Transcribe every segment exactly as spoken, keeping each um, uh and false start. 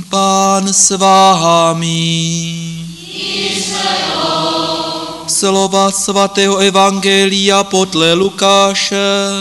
Pán s vámi. Slova svatého evangelia podle Lukáše.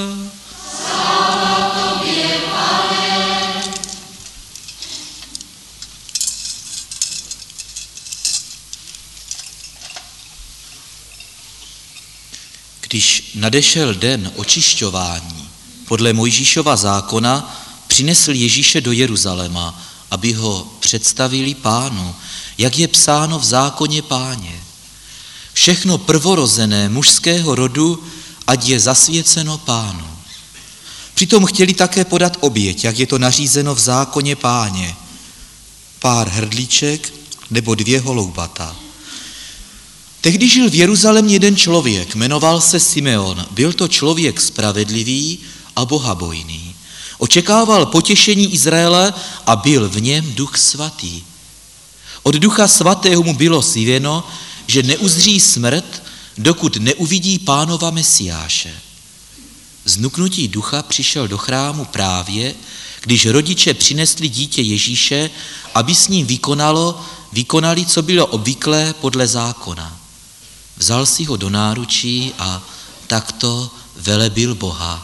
Když nadešel den očišťování podle Mojžíšova zákona, přinesl Ježíše do Jeruzaléma, aby ho představili Pánu, jak je psáno v zákoně Páně. Všechno prvorozené mužského rodu, ať je zasvěceno Pánu. Přitom chtěli také podat oběť, jak je to nařízeno v zákoně Páně. Pár hrdliček nebo dvě holoubata. Tehdy žil v Jeruzalémě jeden člověk, jmenoval se Simeon. Byl to člověk spravedlivý a bohabojný. Očekával potěšení Izraele a byl v něm Duch Svatý. Od Ducha Svatého mu bylo zjeveno, že neuzří smrt, dokud neuvidí Pánova Mesiáše. Z nuknutí ducha přišel do chrámu právě, když rodiče přinesli dítě Ježíše, aby s ním vykonalo, vykonali, co bylo obvyklé podle zákona. Vzal si ho do náručí a takto velebil Boha.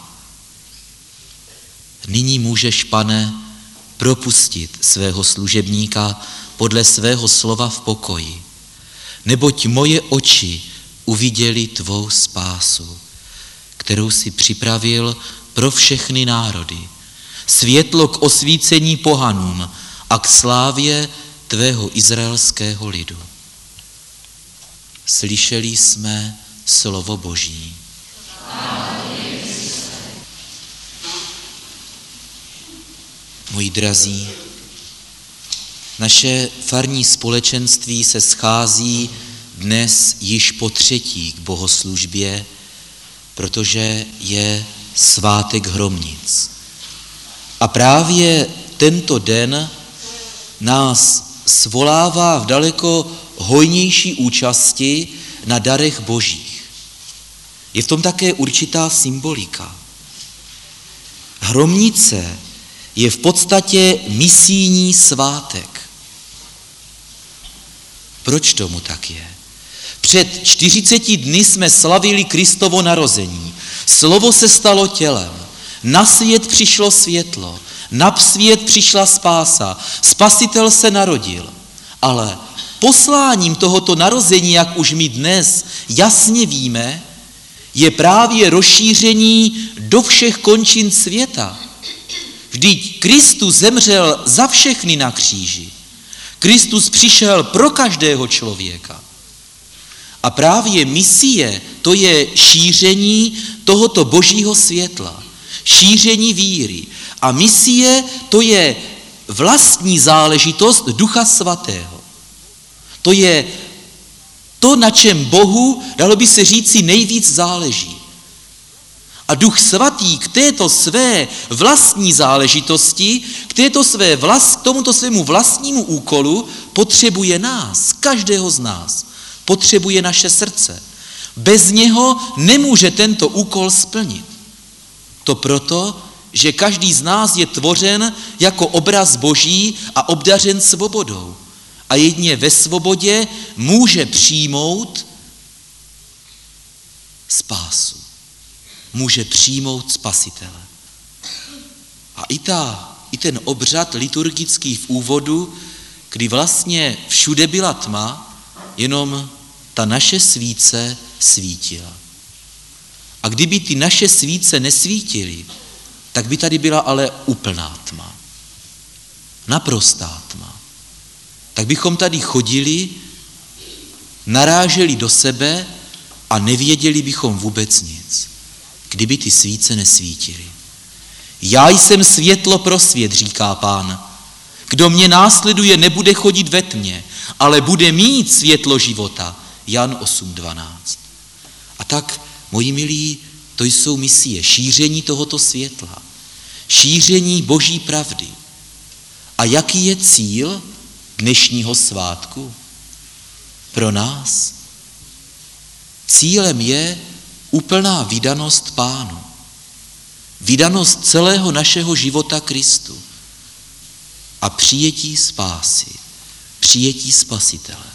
Nyní můžeš, Pane, propustit svého služebníka podle svého slova v pokoji, neboť moje oči uviděly tvou spásu, kterou si připravil pro všechny národy, světlo k osvícení pohanům a k slávě tvého izraelského lidu. Slyšeli jsme slovo Boží. Moji drazí, naše farní společenství se schází dnes již po třetí k bohoslužbě, protože je svátek Hromnic. A právě tento den nás svolává v daleko hojnější účasti na darech božích. Je v tom také určitá symbolika. Hromnice je v podstatě misijní svátek. Proč tomu tak je? Před čtyřiceti dny jsme slavili Kristovo narození. Slovo se stalo tělem. Na svět přišlo světlo. Na svět přišla spása. Spasitel se narodil. Ale posláním tohoto narození, jak už my dnes jasně víme, je právě rozšíření do všech končin světa. Vždyť Kristus zemřel za všechny na kříži. Kristus přišel pro každého člověka. A právě misie, to je šíření tohoto božího světla, šíření víry. A misie, to je vlastní záležitost Ducha Svatého. To je to, na čem Bohu, dalo by se říci, nejvíc záleží. A Duch Svatý k této své vlastní záležitosti, k, této své vlast, k tomuto svému vlastnímu úkolu potřebuje nás, každého z nás. Potřebuje naše srdce. Bez něho nemůže tento úkol splnit. To proto, že každý z nás je tvořen jako obraz Boží a obdařen svobodou. A jedině ve svobodě může přijmout spásu. Může přijmout Spasitele. A i, ta, i ten obřad liturgický v úvodu, kdy vlastně všude byla tma, jenom ta naše svíce svítila. A kdyby ty naše svíce nesvítily, tak by tady byla ale úplná tma. Naprostá tma. Tak bychom tady chodili, naráželi do sebe a nevěděli bychom vůbec nic, kdyby ty svíce nesvítily. Já jsem světlo pro svět, říká Pán. Kdo mě následuje, nebude chodit ve tmě, ale bude mít světlo života. Jan osm dvanáct. A tak, moji milí, to jsou misie, šíření tohoto světla, šíření boží pravdy. A jaký je cíl dnešního svátku pro nás? Cílem je úplná vydanost Pánu. Vydanost celého našeho života Kristu. a přijetí spásy, přijetí Spasitele.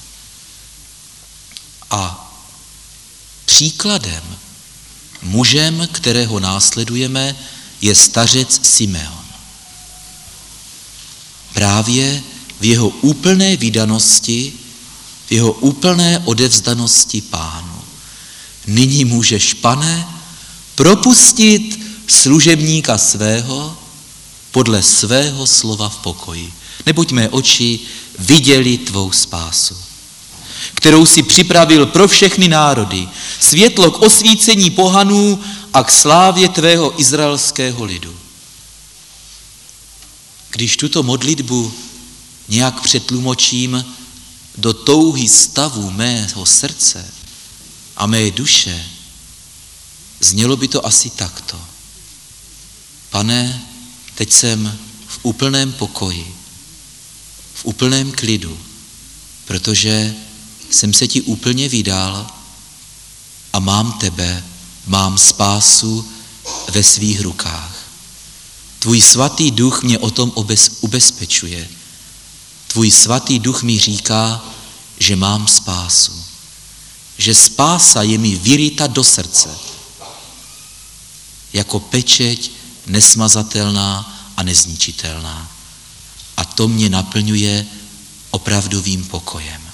A příkladem, mužem, kterého následujeme, je stařec Simeon. Právě v jeho úplné vydanosti, v jeho úplné odevzdanosti Pánu. Nyní můžeš, Pane, propustit služebníka svého podle svého slova v pokoji. Neboť mé oči viděli tvou spásu, kterou si připravil pro všechny národy, světlo k osvícení pohanů a k slávě tvého izraelského lidu. Když tuto modlitbu nějak přetlumočím do touhy stavu mého srdce a mé duše, znělo by to asi takto. Pane, teď jsem v úplném pokoji, v úplném klidu, protože jsem se ti úplně vydal a mám tebe, mám spásu ve svých rukách. Tvůj svatý duch mě o tom ubezpečuje. Tvůj svatý duch mi říká, že mám spásu. Že spása je mi vyryta do srdce. Jako pečeť nesmazatelná a nezničitelná. A to mě naplňuje opravdovým pokojem.